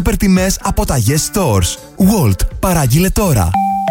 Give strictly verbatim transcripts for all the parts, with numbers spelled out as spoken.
σούπερ τιμές από τα Yes Stores. Walt, παράγγειλε τώρα.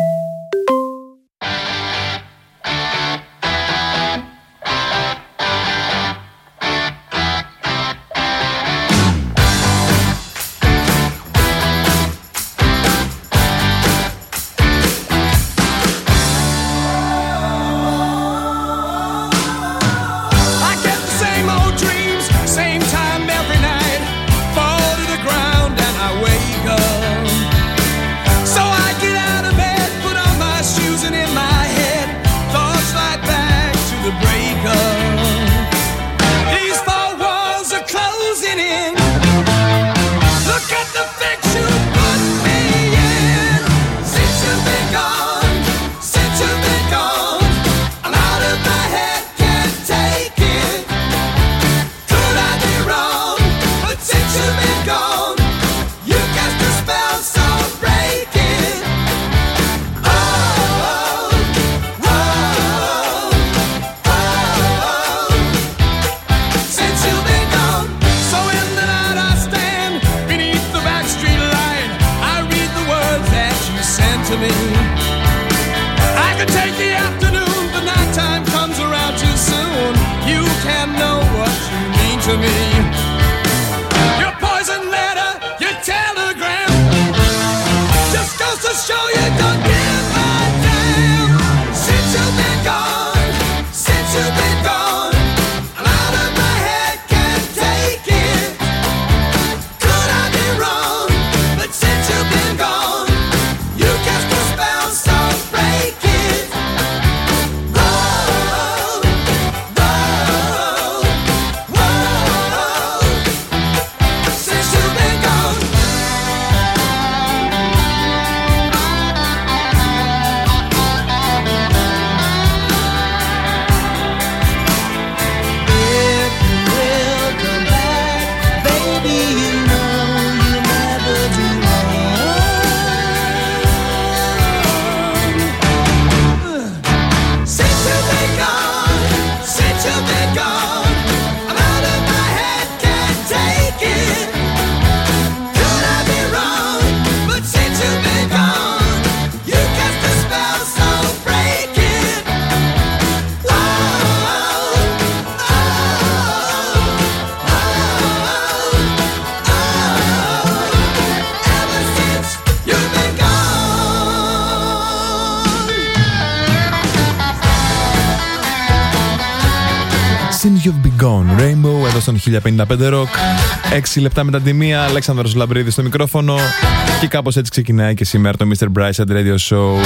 You've Been Gone, Rainbow, εδώ στον χίλια πενήντα πέντε Rock. έξι λεπτά μετά τη μία, Αλέξανδρος Λαμπρίδης στο μικρόφωνο. Και κάπως έτσι ξεκινάει και σήμερα το μίστερ Bryce and Radio Show.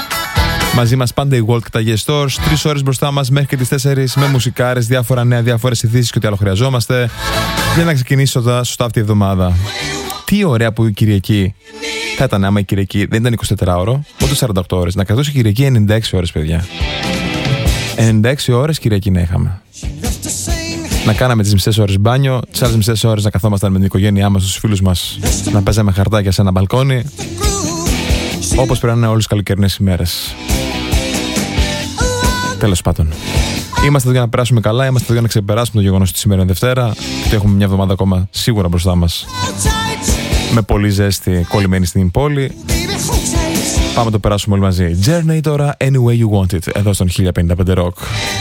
Μαζί μας πάντα η Walt και τα Yes Stores. Τρεις ώρες μπροστά μας μέχρι και τις τέσσερις με μουσικάρες, διάφορα νέα, διάφορες ειδήσεις και ό,τι άλλο χρειαζόμαστε για να ξεκινήσει σωστά αυτή η εβδομάδα. Τι ωραία που η Κυριακή θα ήταν άμα η Κυριακή δεν ήταν εικοσιτετράωρο, ούτε σαράντα οκτώ ώρες. Να κρατούσε η Κυριακή ενενήντα έξι ώρες, παιδιά. ενενήντα έξι ώρες Κυριακή να είχαμε. Να κάναμε τις μισές ώρες μπάνιο, τις άλλες μισές ώρες να καθόμασταν με την οικογένειά μας, τους φίλους μας, να παίζαμε χαρτάκια σε ένα μπαλκόνι. Όπως πρέπει να είναι όλες τις καλοκαιρινές ημέρες. Τέλος πάντων. Είμαστε εδώ για να περάσουμε καλά, είμαστε εδώ για να ξεπεράσουμε το γεγονός ότι σήμερα είναι Δευτέρα και ότι έχουμε μια εβδομάδα ακόμα σίγουρα μπροστά μας. Με πολύ ζέστη κολλημένη στην πόλη. Πάμε να το περάσουμε όλοι μαζί. Journey τώρα, Any Way You Want It, εδώ στον χίλια πενήντα πέντε Rock.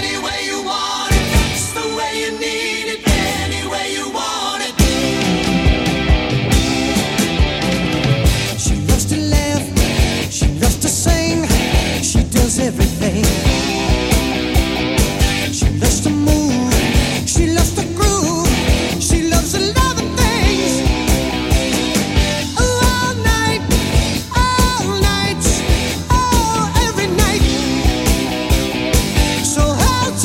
Everything she loves to move, she loves to groove, she loves a lot of things. Oh, all night, all night, oh, every night. So hold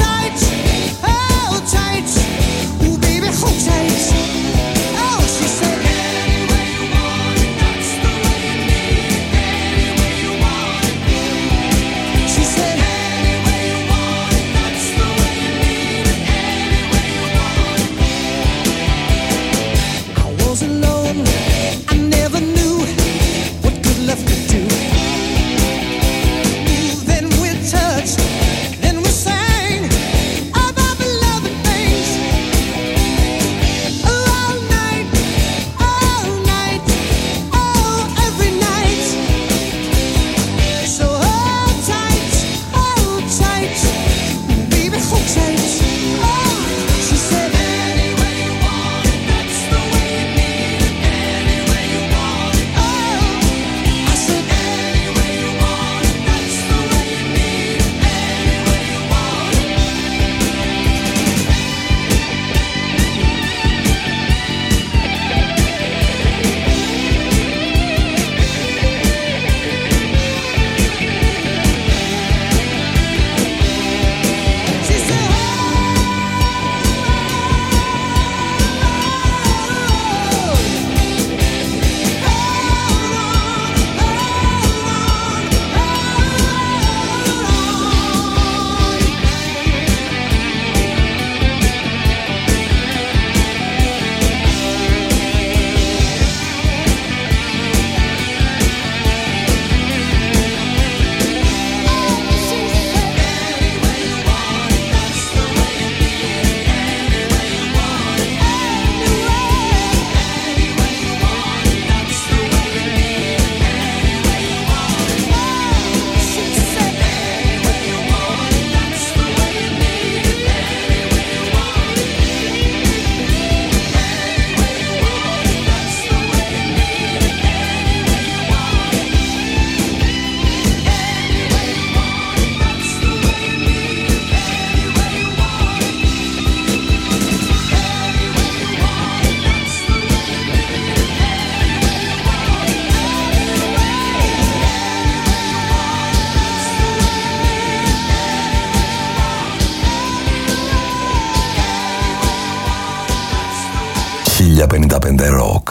Bedrock.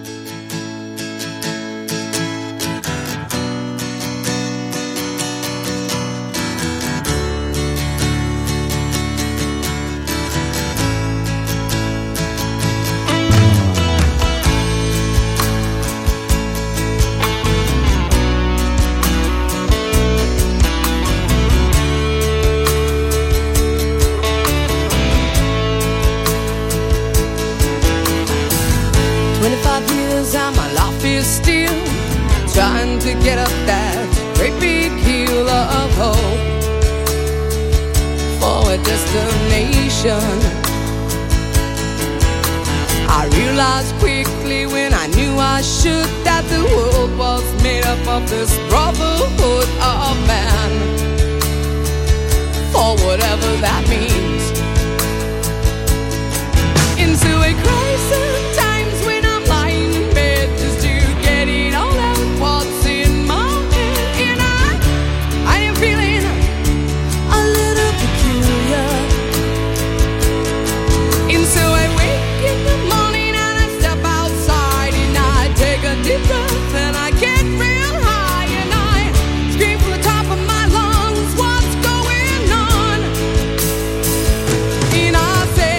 twenty-five years and my life is still trying to get up that great big hill of hope for a destination. I realized quickly when I knew I should that the world was made up of this brotherhood of man, for whatever that means. Into a crisis times when I'm lying in bed just to get it all out what's in my head. And I, I am feeling a little peculiar. And so I wake in the morning and I step outside and I take a deep breath and I get real high and I scream from the top of my lungs, what's going on? And I say,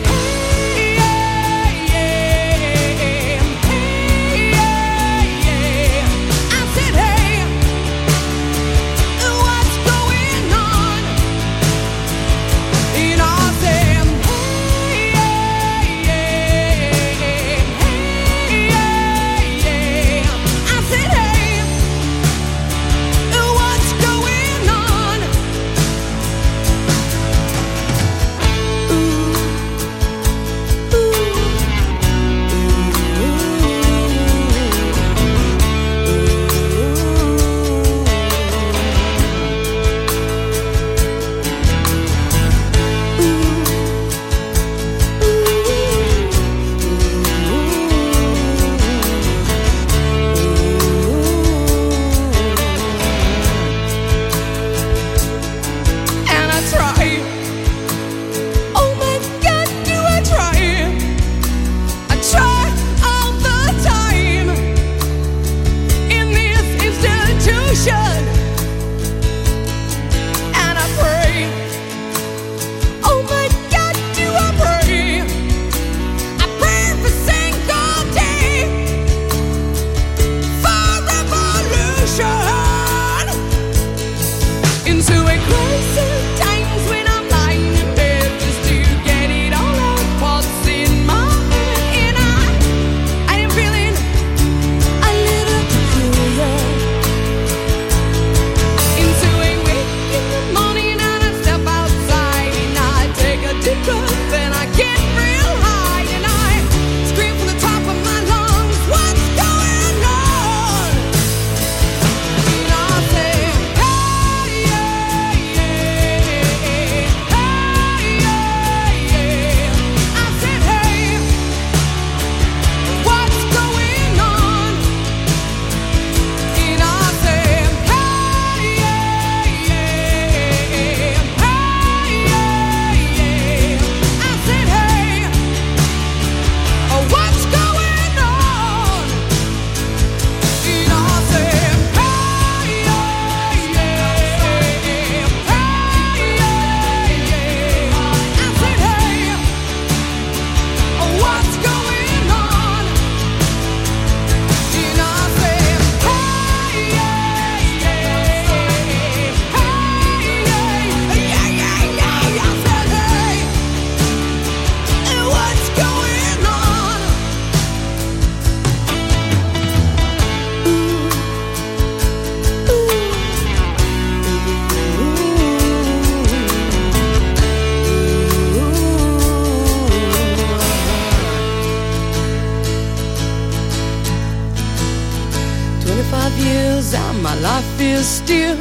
my life is still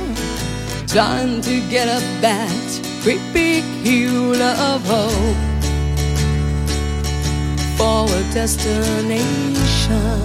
trying to get up that great big hill of hope for a destination.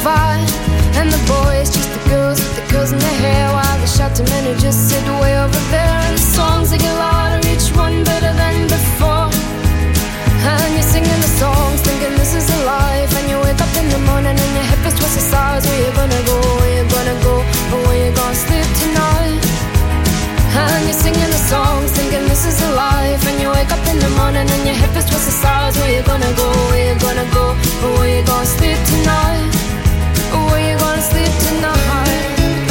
fine. And the boys, just the girls with the girls in their hair, while the shouting men who just sit way over there. And the songs they get louder, each one better than before. And you're singing the songs, thinking this is a life. And you wake up in the morning and your hip is twisted sides. Where you gonna go, where you gonna go, or where you gonna sleep tonight? And you're singing the songs, thinking this is a life. And you wake up in the morning and your hip is twisted sides. Where you gonna go, where you gonna go, or where you gonna sleep tonight? Or where you gonna sleep tonight?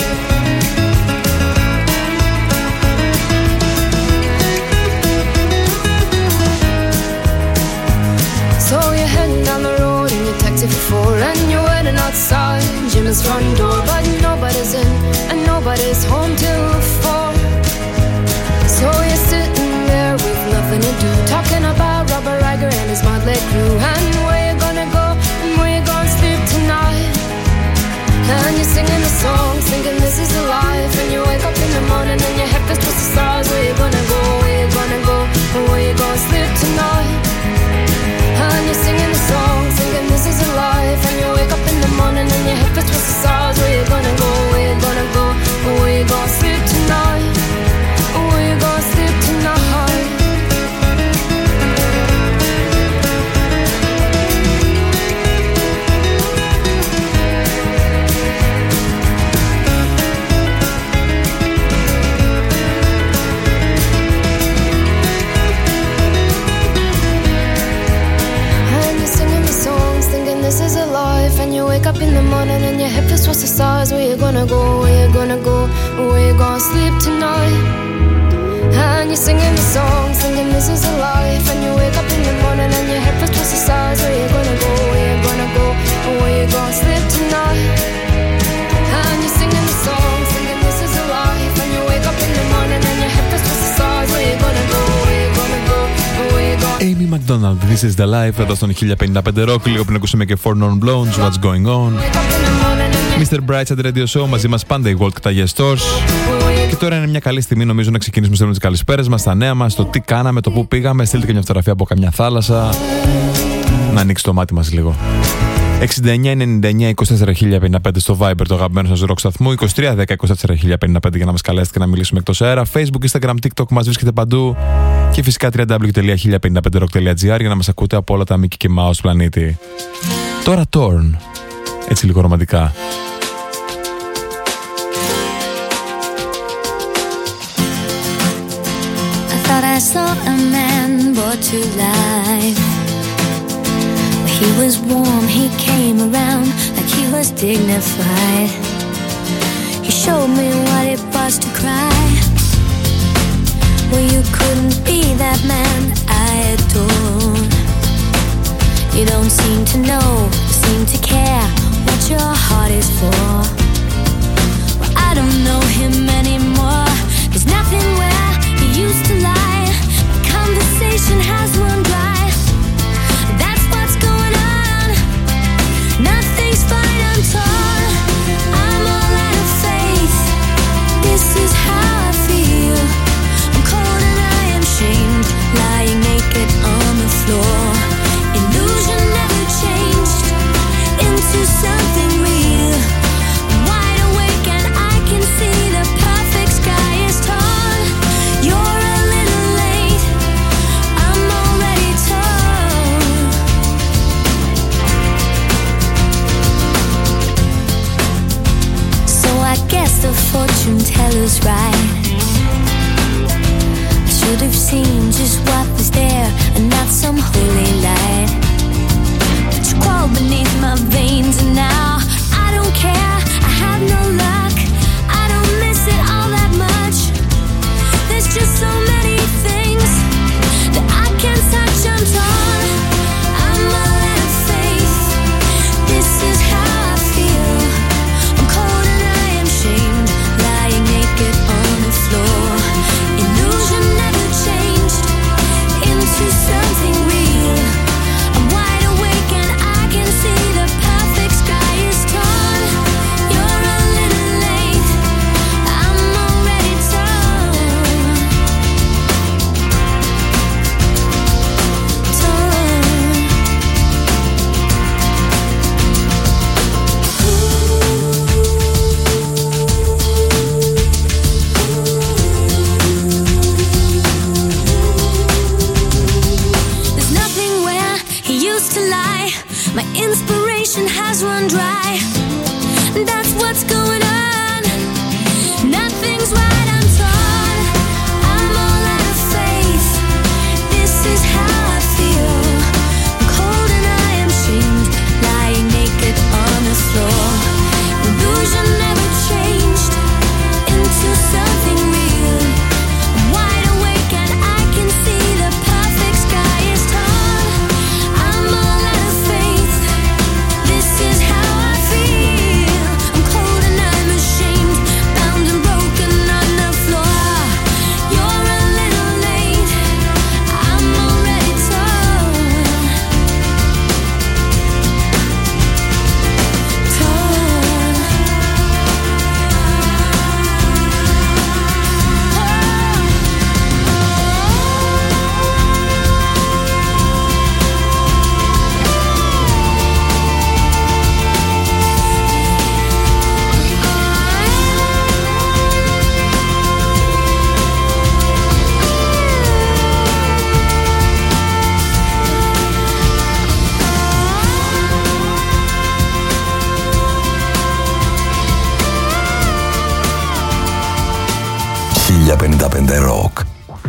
So you're heading down the road in your taxi for four, and you're waiting outside Jim's front door, but nobody's in and nobody's home till four. So you're sitting there with nothing to do, talking about Robert Riger and his motley crew, and where you gonna go and where you gonna sleep tonight. And you're singing the songs, thinking this is a life. And you wake up in the morning and your head feels twisted stars. Where you gonna go, where you gonna go, and where you gonna sleep tonight. And you're singing the songs, thinking this is a life. And you wake up in the morning and your head feels twisted stars. Where you gonna go, where you gonna go, and where you gonna sleep tonight. And where you gonna sleep tonight. This is a life, and you wake up in the morning and your head feels twisted stars. Where you gonna go, where you gonna go, where you gonna sleep tonight. And you're singing the songs, thinking this is a life. And you wake up in the morning and your head feels twisted stars. Where you gonna go, where you gonna go, where you gonna sleep tonight. And you're singing the songs, thinking this is a life. And you wake up in the morning and your head feels twisted stars. Where you gonna go, where you gonna go, where you gonna. Amy McDonald, This is the Life, εδώ στον χίλια πενήντα πέντε Rock. Λίγο πριν ακούσαμε και Four Non Blondes, What's Going On. μίστερ Brightside Radio Show, μαζί μας πάντα η Walt και τα Yes Stores. Και τώρα είναι μια καλή στιγμή, νομίζω, να ξεκινήσουμε στέλνοντας τις καλησπέρες μας, τα νέα μας, το τι κάναμε, το που πήγαμε. Στείλτε και μια φωτογραφία από καμιά θάλασσα. Να ανοίξει το μάτι μας λίγο. εξήντα εννιά ενενήντα εννιά είκοσι τέσσερα χίλια πενήντα πέντε στο Viber, το αγαπημένο σας rock σταθμού. είκοσι τρία δέκα είκοσι τέσσερα χίλια πενήντα πέντε για να μας καλέσετε και να μιλήσουμε εκτός αέρα. Facebook, Instagram, TikTok, μας βρίσκεται παντού. Και φυσικά double-u double-u double-u τελεία χίλια πενήντα πέντε rock τελεία τζι άρ για να μας ακούτε από όλα τα Mickey και Mouse πλανήτη. Τώρα Torn, έτσι λίγο ρομαντικά. I thought I saw a man brought to life. He was warm, he came around like he was dignified. He showed me what it was to cry. Well, you couldn't be that man I adore. You don't seem to know, seem to care what your heart is for. Well, I don't know him anymore. There's nothing where he used to lie. My conversation has run dry. That's what's going on. Nothing's fine, I'm torn. I'm all out of faith. This is how I feel. I'm cold and I am shamed, lying naked on the floor. Illusion never changed into something real. I'm wide awake and I can see the perfect sky is torn. You're a little late, I'm already torn. So I guess the fortune teller's right. I should have seen just what was there and not some holy light. But you crawled beneath my veins and now I don't care, I have no luck. I don't miss it all that much. There's just so many things that I can't touch, I'm torn. I'm all out of faith. This is how I feel. I'm cold and I am shamed, lying naked on the floor. Illusion never changed into something real. I'm wide awake and I can see the perfect Rock.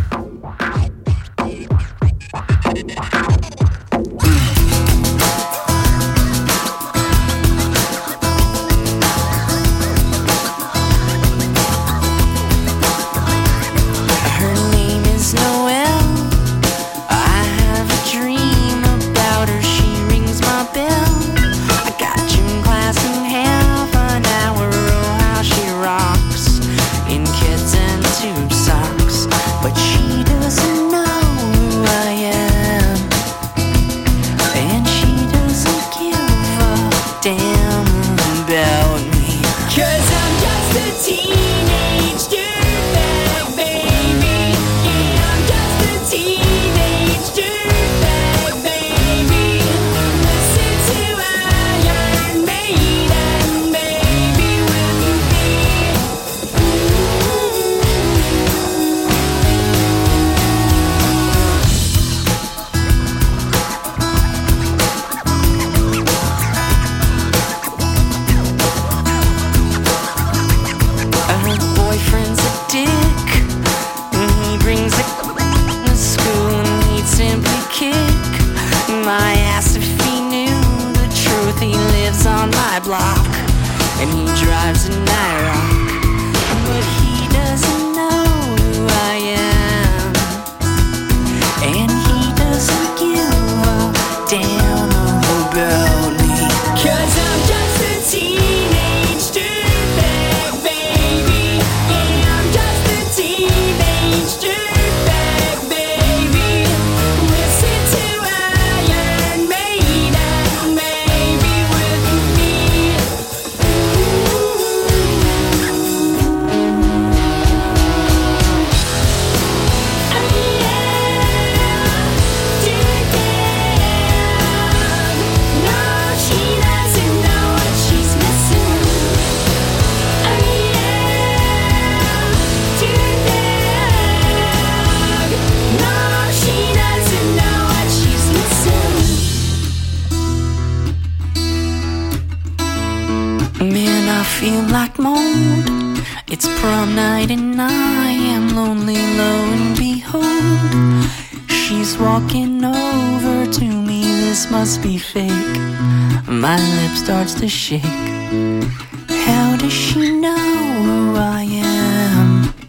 Starts to shake. How does she know who I am?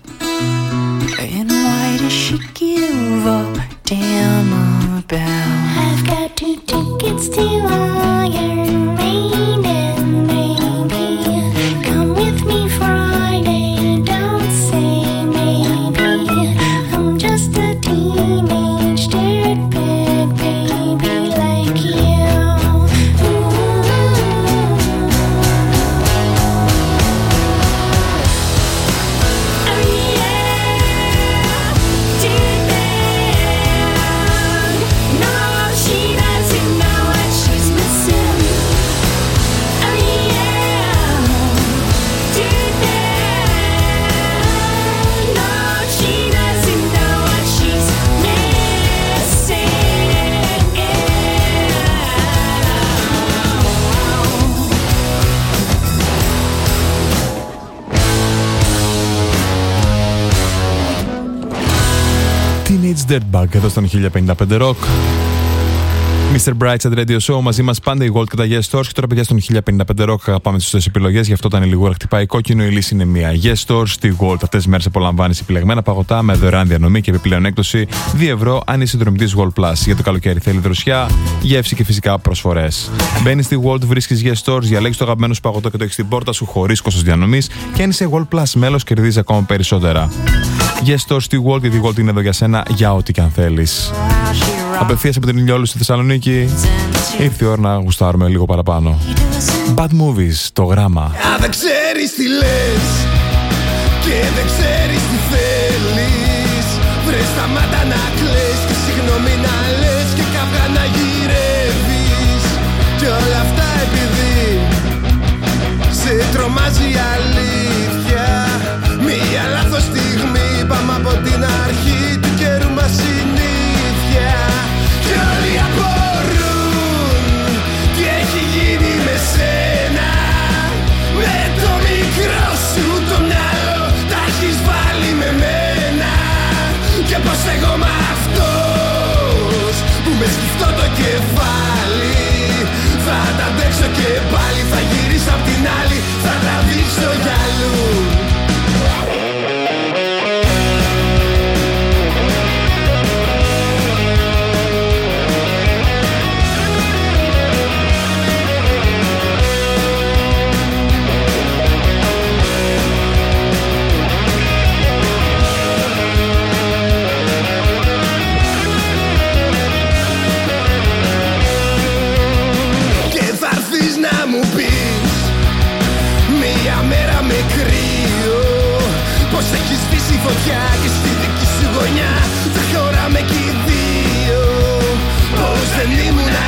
And why does she give a damn about? I've got two tickets to Iron Maiden, baby. Come with me Friday, don't say maybe. I'm just a teenage dirtbag baby like you. Dirtbag εδώ στον χίλια πενήντα πέντε Rock. μίστερ Brightside Radio Show, μαζί μας πάντα η Gold και τα Yes Stores. Και τώρα, παιδιά, στον χίλια πενήντα πέντε Rock πάμε στις σωστές επιλογές. Γι' αυτό όταν η λιγούρα χτυπάει κόκκινο, η λύση είναι μία. Yes Stores στη Gold. Αυτές τις μέρες απολαμβάνεις επιλεγμένα παγωτά με δωρεάν διανομή και επιπλέον έκπτωση δύο ευρώ αν είσαι συνδρομητής Gold Plus. Για το καλοκαίρι θέλει δροσιά, γεύση και φυσικά προσφορές. Μπαίνεις στη Gold, βρίσκεις Yes Stores, διαλέγεις το αγαπημένο σου παγωτό και το έχεις στην πόρτα σου χωρίς κόστος διανομής. Και αν είσαι Gold Plus μέλος, κερδίζεις ακόμα περισσότερα. Yes Stores στη Gold, γιατί η Gold είναι εδώ για σένα για ό,τι και αν θέλεις. Απευθείας από την Ηλιόλου στη Θεσσαλονίκη, ήρθε η ώρα να γουστάρουμε λίγο παραπάνω. Bad Movies, το γράμμα. Α, δεν ξέρεις τι λες και δεν ξέρεις τι θέλεις. Βρες τα μάτα να κλαις και συγγνώμη να λες και καυγά να γυρεύεις. Και όλα αυτά επειδή σε τρομάζει η αλήθεια. Μία λάθος στιγμή, πάμε από την αρχή του καιρού μας συνήθεια. Και όλοι απορούν τι έχει γίνει με σένα. Με το μικρό σου το μυαλό τα έχεις βάλει με μένα.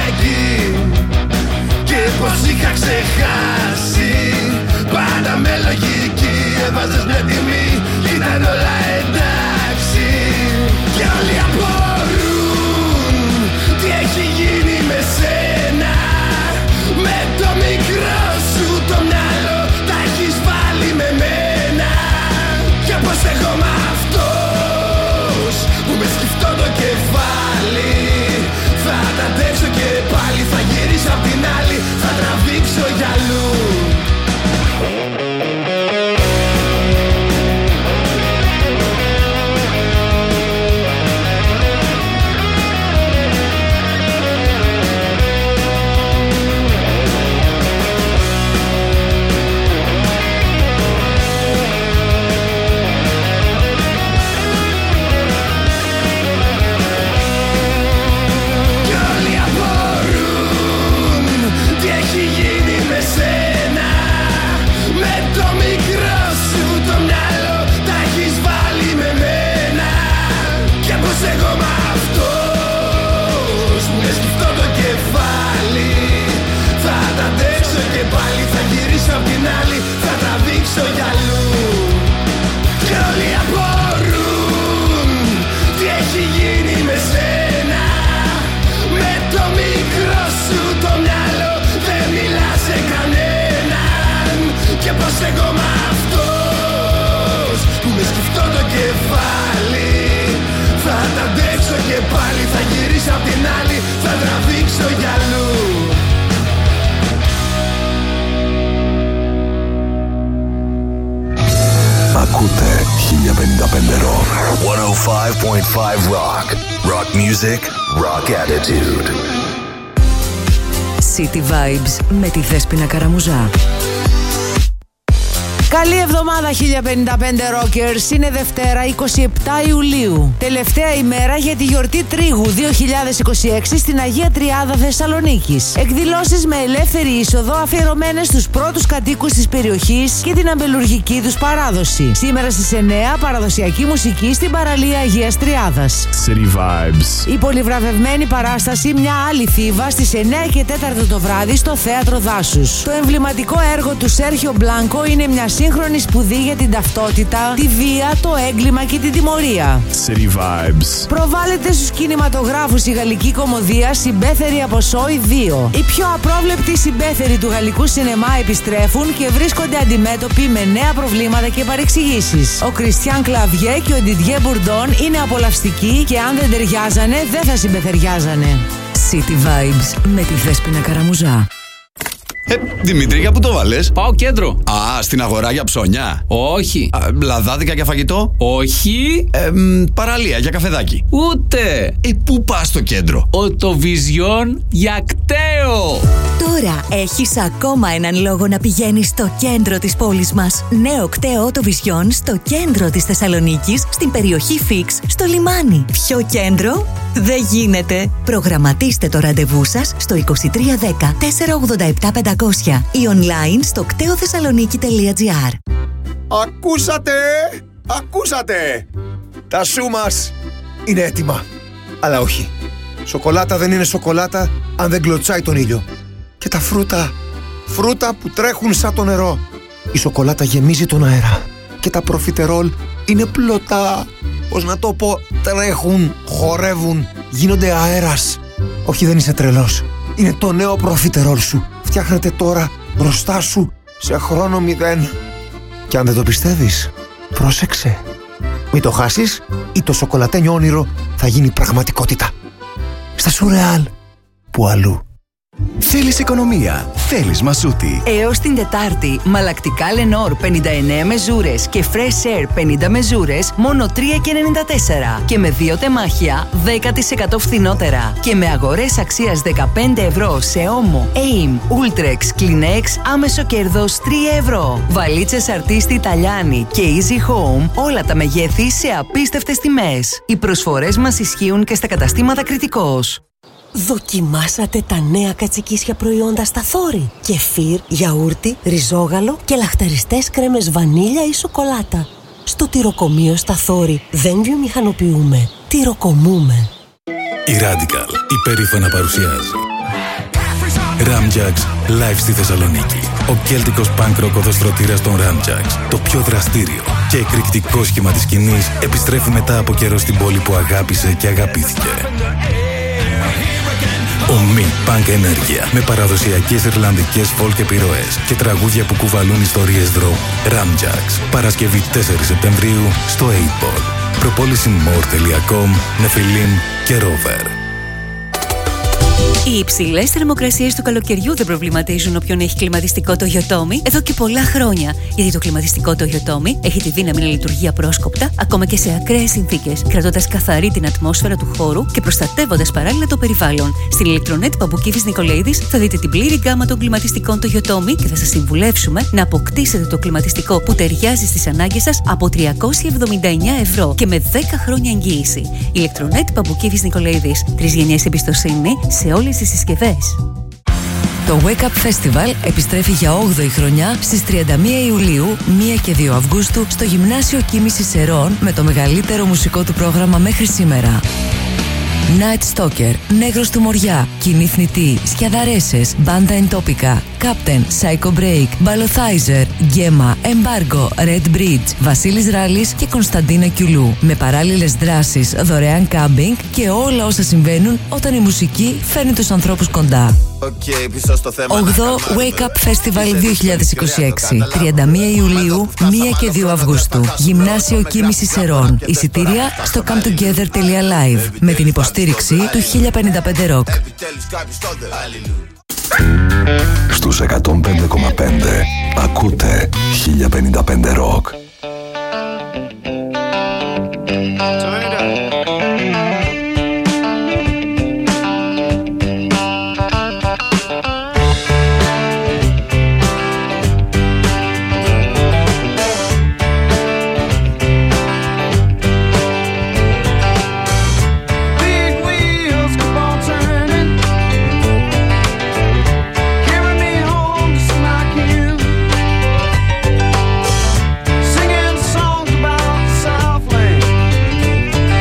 φυλακή. Και πως είχα ξεχάσει, πάντα με λογική έβαζες μια τιμή, ήταν όλα εντάξει. Και όλοι απορούν τι έχει γίνει με σένα. Με το μικρό σου το μυαλό τα έχεις βάλει με μένα. Και πως εγώ μ' αυτός που με σκυφτώ το κεφάλι, θα τα αντέξω και πάλι, θα γυρίσω απ' την άλλη, θα τραβήξω για αλλού. Εγώ μ' αυτός που με σκυφτώ το κεφάλι, θα τα αντέξω και πάλι, θα γυρίσω απ' την άλλη, θα τραβήξω για αλλού. Ακούτε χίλια πενήντα πέντε Rock. εκατόν πέντε κόμμα πέντε Rock. Rock music, rock attitude. City Vibes με τη Δέσποινα Καραμουζά. Καλή εβδομάδα χίλια πενήντα πέντε Rockers, είναι Δευτέρα εικοστή εβδόμη Ιουλίου. Τελευταία ημέρα για τη γιορτή Τρίγου δύο χιλιάδες είκοσι έξι στην Αγία Τριάδα Θεσσαλονίκης. Εκδηλώσεις με ελεύθερη είσοδο αφιερωμένες στους πρώτους κατοίκους της περιοχής και την αμπελουργική τους παράδοση. Σήμερα στις εννιά παραδοσιακή μουσική στην παραλία Αγίας Τριάδας. City Vibes. Η πολυβραβευμένη παράσταση Μια άλλη Θήβα στις εννιά και τέσσερα το βράδυ στο Θέατρο Δάσους. Το εμβληματικό έργο του Σέρχιο Μπλάνκο είναι μια σύγχρονη σπουδή για την ταυτότητα, τη βία, το έγκλημα και την τιμωρία. City Vibes. Προβάλλεται στους κινηματογράφους η γαλλική κομμωδία Συμπέθεροι από Σόι δύο. Οι πιο απρόβλεπτοι συμπέθεροι του γαλλικού σινεμά επιστρέφουν και βρίσκονται αντιμέτωποι με νέα προβλήματα και παρεξηγήσεις. Ο Κριστιαν Κλαβιέ και ο Ντιντιέ Μπουρντόν είναι απολαυστικοί και αν δεν ταιριάζανε, δεν θα συμπεθεριάζανε. City Vibes με τη Δέσποινα Καραμουζά. Ε, Δημήτρη, για πού το βάλες? Πάω κέντρο. Α, στην αγορά για ψώνια. Όχι. Α, λαδάδικα για φαγητό. Όχι. Ε, μ, παραλία για καφεδάκι. Ούτε. Ε, πού πας στο κέντρο? Οτοβιζιόν για κταίο. Τώρα έχεις ακόμα έναν λόγο να πηγαίνεις στο κέντρο της πόλης μας. Νέο κταίο Οτοβιζιόν στο κέντρο της Θεσσαλονίκης, στην περιοχή Φίξ, στο λιμάνι. Ποιο κέντρο? Δεν γίνεται. Προγραμματίστε το ραντεβού σας στο είκοσι τρία δέκα τετρακόσια ογδόντα επτά πεντακόσια ή online στο κτέοθεσσαλονίκη τελεία τζι άρ. Ακούσατε! Ακούσατε! Τα σου μας είναι έτοιμα. Αλλά όχι. Σοκολάτα δεν είναι σοκολάτα αν δεν κλωτσάει τον ήλιο. Και τα φρούτα, φρούτα που τρέχουν σαν το νερό. Η σοκολάτα γεμίζει τον αέρα. Και τα προφιτερόλ είναι πλωτά. Πώς να το πω, τρέχουν, χορεύουν, γίνονται αέρας. Όχι, δεν είσαι τρελός. Είναι το νέο προφιτερόλ σου. Φτιάχνεται τώρα μπροστά σου σε χρόνο μηδέν. Και αν δεν το πιστεύεις, πρόσεξε. Μην το χάσεις ή το σοκολατένιο όνειρο θα γίνει πραγματικότητα. Στα Σουρεάλ, που αλλού. Θέλεις οικονομία, θέλεις Μασούτη. Έως την Τετάρτη, μαλακτικά Lenor πενήντα εννέα μεζούρες και Fresh Air πενήντα μεζούρες μόνο τρία και ενενήντα τέσσερα και με δύο τεμάχια δέκα τοις εκατό φθηνότερα και με αγορές αξίας δεκαπέντε ευρώ σε Omo, Aim, Ultrex, Kleenex άμεσο κέρδος τρία ευρώ. Βαλίτσες αρτίστη Ιταλιάνη και Easy Home, όλα τα μεγέθη σε απίστευτες τιμές. Οι προσφορές μας ισχύουν και στα καταστήματα Κρητικός. Δοκιμάσατε τα νέα κατσικίσια προϊόντα στα Θόρη? Κεφίρ, γιαούρτι, ριζόγαλο και λαχταριστές κρέμες βανίλια ή σοκολάτα. Στο τυροκομείο στα Θόρη δεν βιομηχανοποιούμε, τυροκομούμε. Η Radical υπερήφανα παρουσιάζει Ramjax live στη Θεσσαλονίκη. Ο κέλτικος punk rock οδοστρωτήρας των Ramjax, το πιο δραστήριο και εκρηκτικό σχήμα της σκηνής, επιστρέφει μετά από καιρό στην πόλη που αγάπησε και αγαπήθηκε. Ομή punk ενέργεια με παραδοσιακές ιρλανδικές folk επιρροές και τραγούδια που κουβαλούν ιστορίες δρόμου. Ramjax, Παρασκευή τέσσερις Σεπτεμβρίου στο eight ball. προπόληση more τελεία com, Νεφιλίμ και Rover. Οι υψηλές θερμοκρασίες του καλοκαιριού δεν προβληματίζουν όποιον έχει κλιματιστικό Toyotomi εδώ και πολλά χρόνια. Γιατί το κλιματιστικό Toyotomi έχει τη δύναμη να λειτουργεί απρόσκοπτα ακόμα και σε ακραίες συνθήκες, κρατώντας καθαρή την ατμόσφαιρα του χώρου και προστατεύοντας παράλληλα το περιβάλλον. Στην Ηλεκτρονέτ Παμπουκίδης Νικολαίδης θα δείτε την πλήρη γκάμα των κλιματιστικών Toyotomi και θα σας συμβουλεύσουμε να αποκτήσετε το κλιματιστικό που ταιριάζει στις ανάγκες σας από τριακόσια εβδομήντα εννέα ευρώ και με δέκα χρόνια εγγύηση. Ηλεκτρονέτ Παμπουκίδης Νικολαίδης. Τρεις γενιές εμπιστοσύνη σε όλες τις συσκευές. Το Wake Up Festival επιστρέφει για όγδοη χρονιά στις τριάντα μία Ιουλίου, μία και δύο Αυγούστου στο Γυμνάσιο Κίνησης Σερών με το μεγαλύτερο μουσικό του πρόγραμμα μέχρι σήμερα. Night Stalker, Νέγρος του Μοριά, Κοινή Θνητή, Σκιαδαρέσες, Μπάντα Εντόπικα, Captain, Psycho Break, Μπαλοθάιζερ, Γκέμα, Embargo, Red Bridge, Βασίλης Ράλης και Κωνσταντίνα Κιουλού. Με παράλληλες δράσεις, δωρεάν κάμπινγκ και όλα όσα συμβαίνουν όταν η μουσική φέρνει τους ανθρώπους κοντά. Okay, πίσω στο θέμα. όγδοο Wake Up Festival δύο χιλιάδες είκοσι έξι, τριάντα μία Ιουλίου, μία και δύο Αυγούστου. Γυμνάσιο Κίνησης Σερών. Εισιτήρια στο come together τελεία live με την υποστήριξη του χίλια πενήντα πέντε Rock. Στους εκατόν πέντε κόμμα πέντε ακούτε χίλια πενήντα πέντε Rock. Singing songs about the Southland.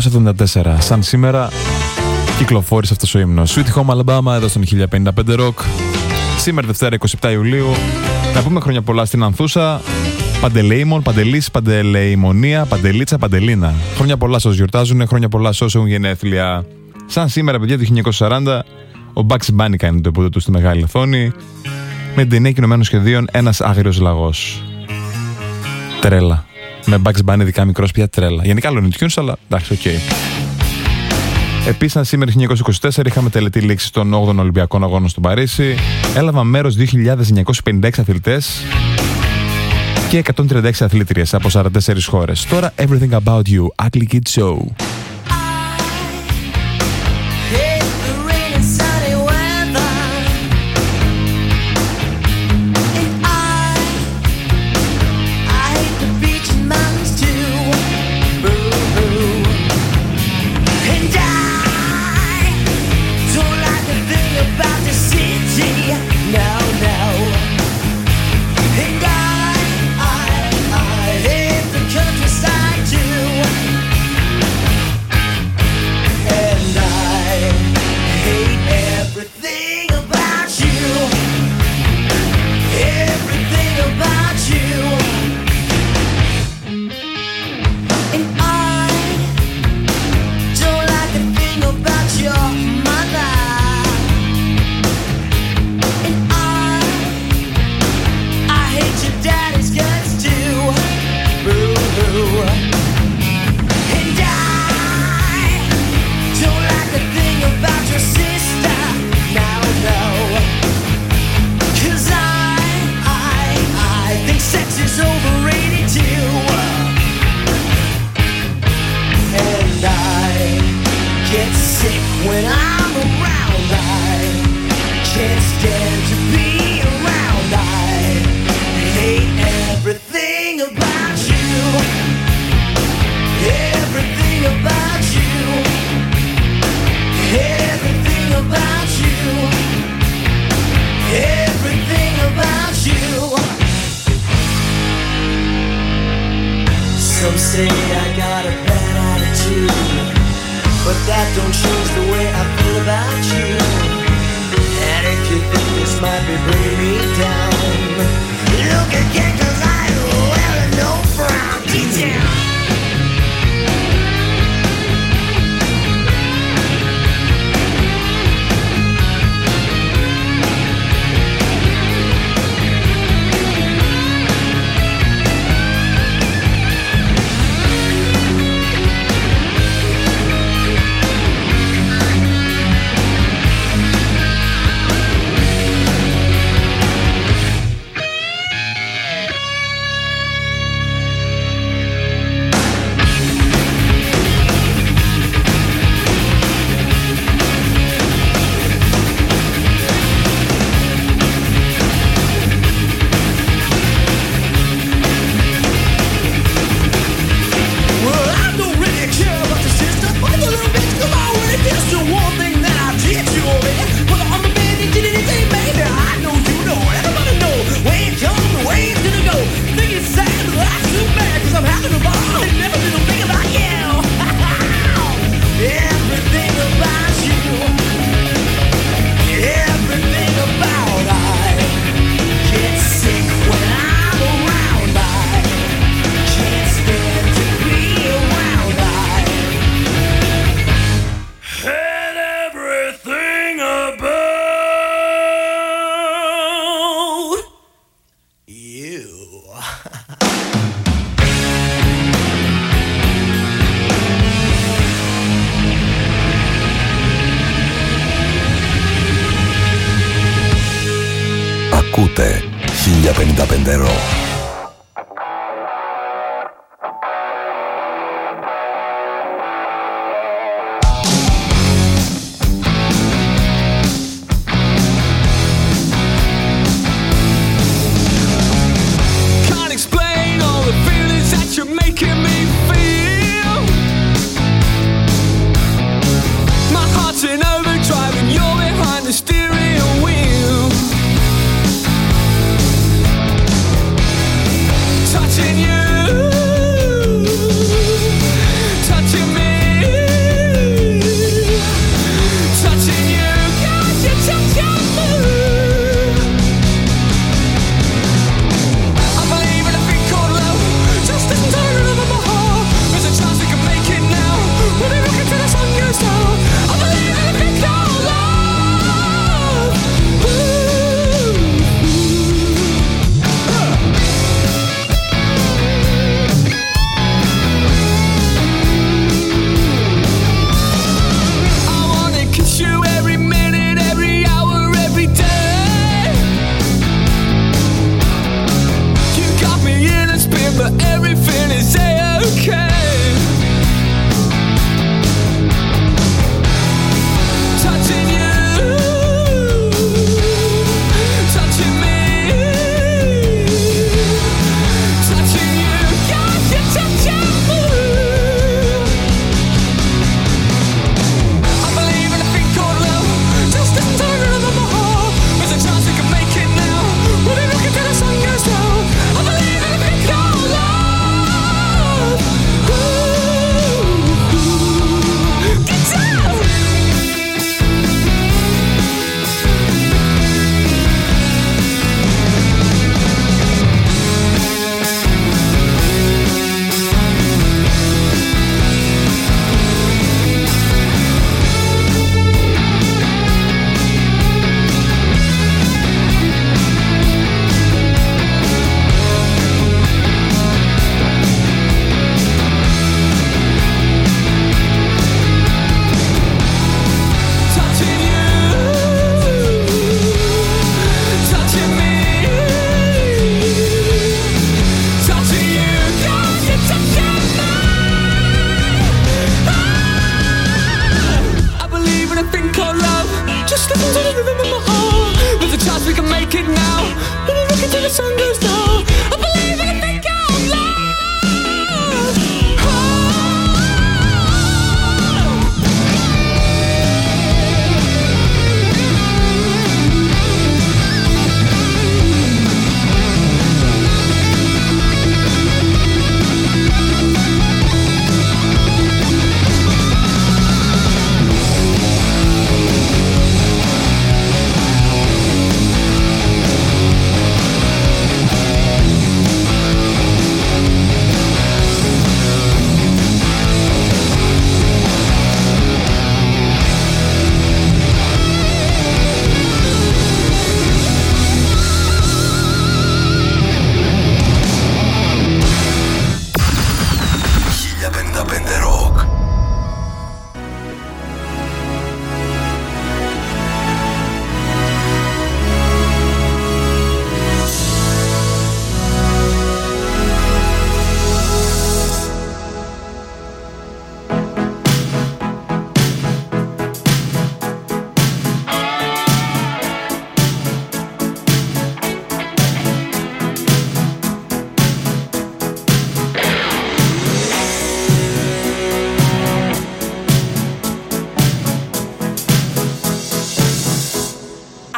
εννιακόσια εβδομήντα τέσσερα. Σαν σήμερα κυκλοφόρησε αυτός ο ύμνος. Sweet Home Alabama εδώ στον χίλια πενήντα πέντε Rock. Σήμερα Δευτέρα είκοσι επτά Ιουλίου. Να πούμε χρόνια πολλά στην Ανθούσα, Παντελεήμων, Παντελής, Παντελεημονία, Παντελίτσα, Παντελίνα. Χρόνια πολλά σε όσους γιορτάζουν, χρόνια πολλά σε όσους έχουν γενέθλια. Σαν σήμερα, παιδιά, το χίλια εννιακόσια σαράντα, ο Bugs Bunny κάνει το επίπεδο του στη μεγάλη οθόνη με την ταινία Κινωμένων Σχεδίων Ένας Άγριος Λαγός. Τρέλα. Με Bugs Bunny ειδικά μικρός πια τρέλα. Γενικά άλλο είναι tunes, αλλά εντάξει, οκ. Okay. Επίσης, σήμερα χίλια εννιακόσια είκοσι τέσσερα είχαμε τελετή λήξη των όγδοων Ολυμπιακών Αγώνων στο Παρίσι. Έλαβαν μέρος δύο χιλιάδες εννιακόσιοι πενήντα έξι αθλητές και εκατόν τριάντα έξι αθλήτριες από σαράντα τέσσερις χώρες. Τώρα, Everything About You, Ugly Kid Show. Ακούτε χίλια πενήντα πέντε Rock. Stereo wheel.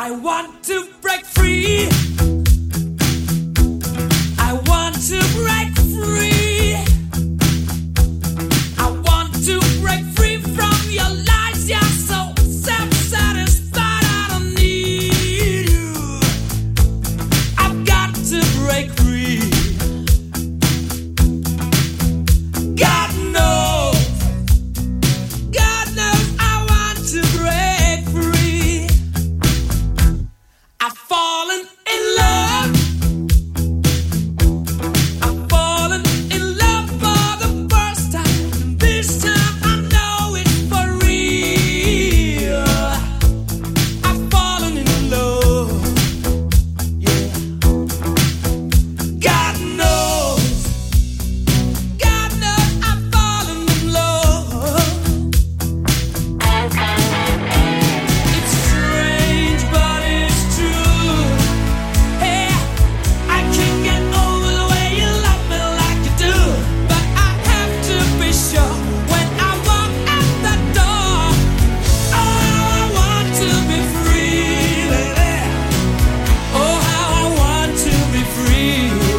I want to break free. I want to break free. I want to break free from your lies. You're so self-satisfied. I don't need you. I've got to break free. God knows, God knows I want to break free. I've fallen in love. I've fallen in love for the first time. This time I know it's for real. I've fallen in love. Yeah. God knows, God knows I've fallen in love. It's strange, but it's true. Hey, I can't get over the way you love me like you do. But I have to be sure when I walk out the door. Oh, I want to be free, baby. Oh, how I want to be free.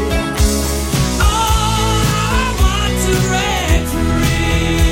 Oh, I want to break free.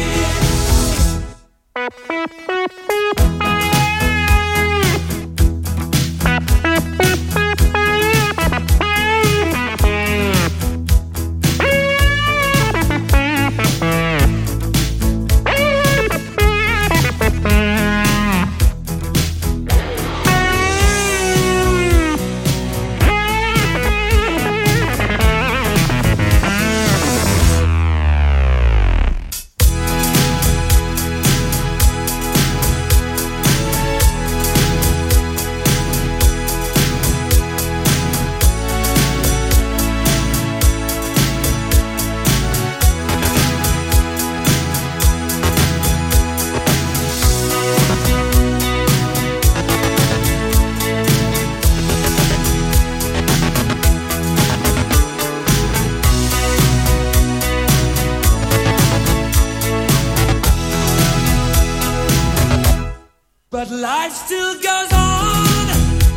But life still goes on.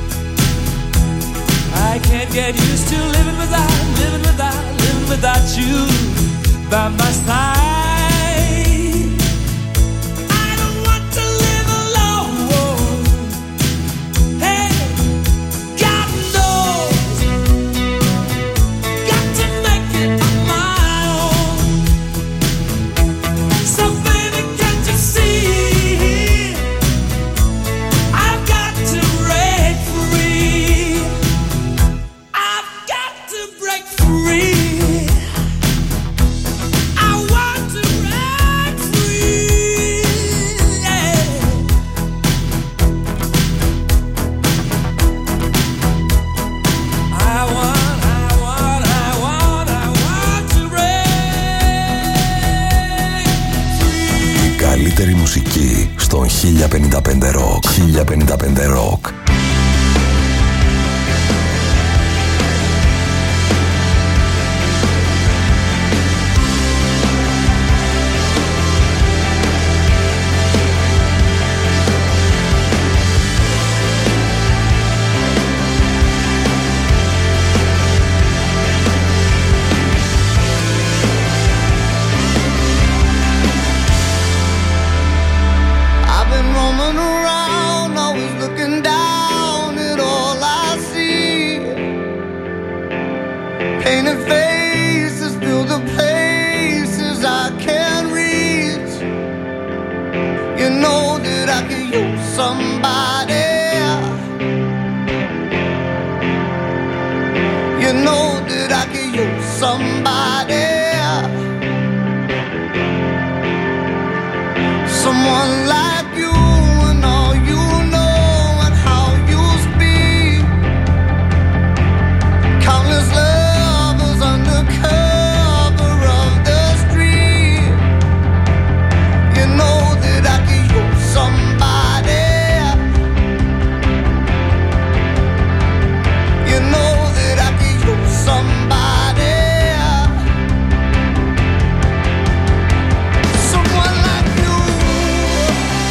I can't get used to living without, living without, living without you by my side. I don't want to live alone. Hey, God knows, got to make it on my own. So baby, can't you see? I've got to break free. I've got to break free. I want to break free. Yeah. I want, I want, I want, I want to break free. Η καλύτερη μουσική στον χίλια πενήντα πέντε Rock. χίλια πενήντα πέντε Rock. I've been roaming around, always looking down at all I see. Painted faces fill the places I can't reach. You know that I could use somebody. You know that I could use somebody. Someone like you and all you know and how you speak. Countless lovers under cover of the street. You know that I could use somebody. You know that I could use somebody. Someone like you.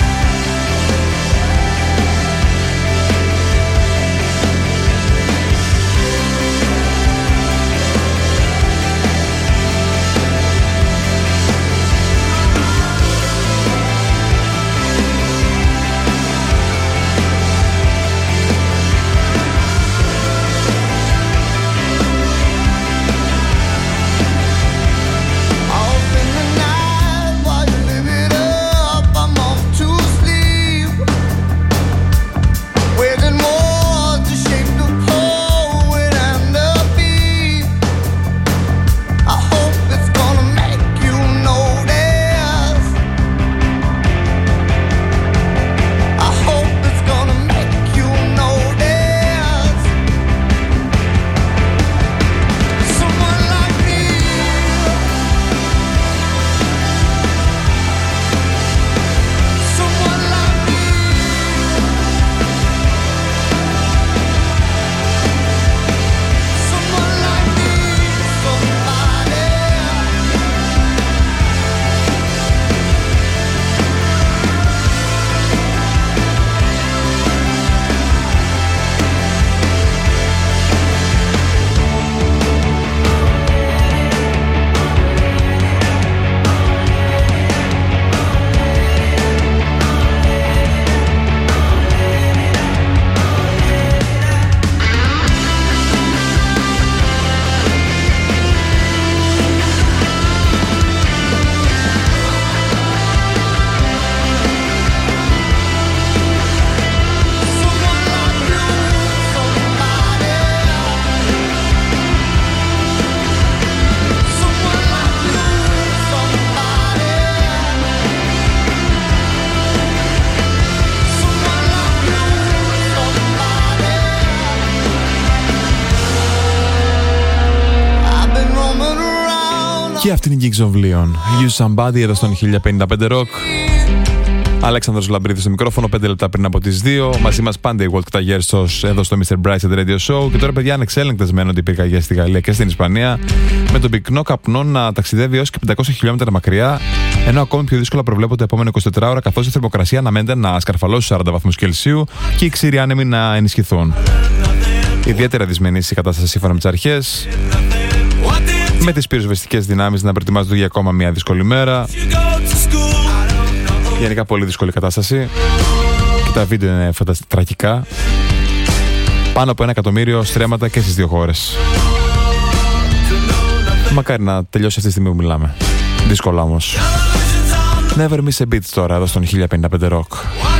Και αυτή είναι η Kings of Leon. Use Somebody εδώ στον χίλια πενήντα πέντε Rock. Αλέξανδρος Λαμπρίδης στο μικρόφωνο, πέντε λεπτά πριν από τις δύο. Μαζί μας πάντα η Walt Κταγέρστος εδώ στο μίστερ Bryce Radio Show. Και τώρα, παιδιά, ανεξέλεγκτες μένονται οι πυρκαγιές στη Γαλλία και στην Ισπανία. Με τον πυκνό καπνό να ταξιδεύει έως και πεντακόσια χιλιόμετρα μακριά. Ενώ ακόμη πιο δύσκολα προβλέπονται τα επόμενα εικοσιτέσσερις ώρα, καθώς η θερμοκρασία αναμένεται να σκαρφαλώσει σαράντα βαθμούς Κελσίου και οι ξηροί άνεμοι να ενισχυθούν. Ιδιαίτερα δυσμενής η κατάσταση σύμφωνα με τις αρχές. Με τις πυροσβεστικές δυνάμεις να προετοιμάζονται για ακόμα μια δύσκολη μέρα. Γενικά πολύ δύσκολη κατάσταση. Και τα βίντεο είναι φανταστικά τραγικά. Πάνω από ένα εκατομμύριο στρέμματα και στις δύο χώρες. Μακάρι να τελειώσει αυτή τη στιγμή που μιλάμε. Δύσκολα όμως. Never miss a beat τώρα εδώ στον χίλια πενήντα πέντε Rock.